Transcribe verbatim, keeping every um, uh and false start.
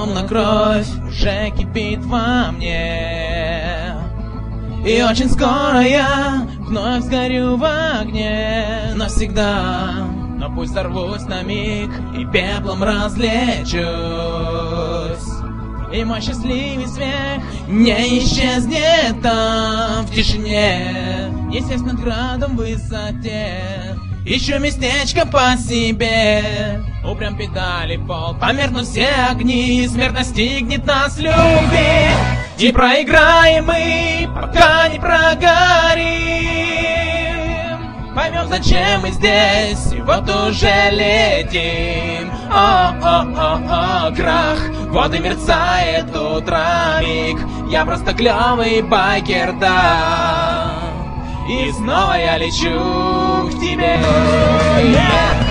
словно кровь уже кипит во мне. И очень скоро я вновь сгорю в огне навсегда. Но пусть взорвусь на миг и пеплом разлечусь, и мой счастливый смех не исчезнет там в тишине. Несясь над градом в высоте, ищу местечко по себе. Упрям педали пол, померкнут все огни, смерть настигнет нас любви. Не проиграем мы, пока не прогорим. Поймем, зачем мы здесь, и вот уже летим. О-о-о-о, крах, вот и мерцает утро миг. Я просто клёвый байкер, да. И снова я лечу к тебе. Yeah.